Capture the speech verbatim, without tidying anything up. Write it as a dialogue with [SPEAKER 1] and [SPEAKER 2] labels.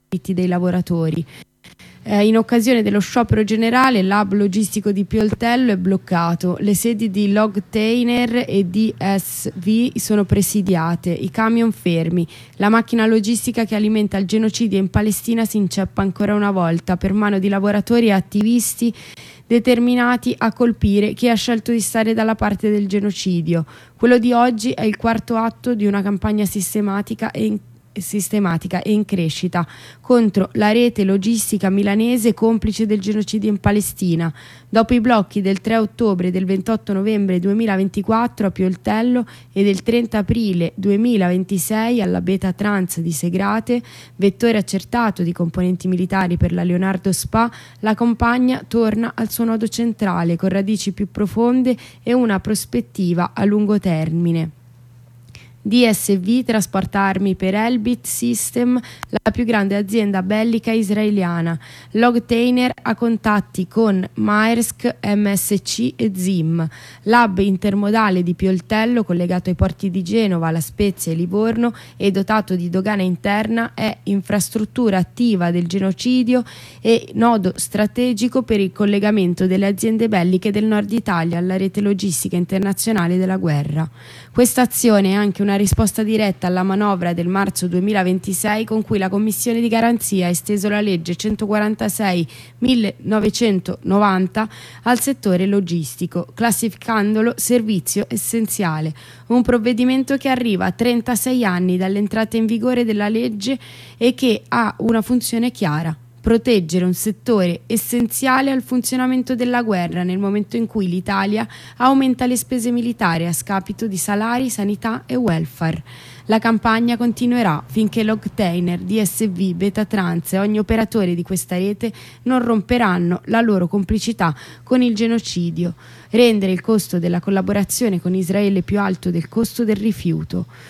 [SPEAKER 1] diritti dei lavoratori. Eh, in occasione dello sciopero generale, l'hub logistico di Pioltello è bloccato, le sedi di Logtainer e D S V sono presidiate, i camion fermi, la macchina logistica che alimenta il genocidio in Palestina si inceppa ancora una volta per mano di lavoratori e attivisti determinati a colpire chi ha scelto di stare dalla parte del genocidio. Quello di oggi è il quarto atto di una campagna sistematica e in sistematica e in crescita contro la rete logistica milanese complice del genocidio in Palestina. Dopo i blocchi del tre ottobre e del ventotto novembre duemilaventiquattro a Pioltello e del trenta aprile duemilaventisei alla Beta Trans di Segrate, vettore accertato di componenti militari per la Leonardo Spa, la campagna torna al suo nodo centrale con radici più profonde e una prospettiva a lungo termine. D S V trasporta armi per Elbit System, la più grande azienda bellica israeliana. Logtainer ha contatti con Maersk, M S C e Zim. L'hub intermodale di Pioltello, collegato ai porti di Genova, La Spezia e Livorno e dotato di dogana interna, è infrastruttura attiva del genocidio e nodo strategico per il collegamento delle aziende belliche del nord Italia alla rete logistica internazionale della guerra. Questa azione è anche una risposta diretta alla manovra del marzo duemilaventisei con cui la Commissione di garanzia ha esteso la legge centoquarantasei millenovecentonovanta al settore logistico, classificandolo servizio essenziale, un provvedimento che arriva a trentasei anni dall'entrata in vigore della legge e che ha una funzione chiara: proteggere un settore essenziale al funzionamento della guerra nel momento in cui l'Italia aumenta le spese militari a scapito di salari, sanità e welfare. La campagna continuerà finché Logtainer, D S V, Beta Trans e ogni operatore di questa rete non romperanno la loro complicità con il genocidio. Rendere il costo della collaborazione con Israele più alto del costo del rifiuto.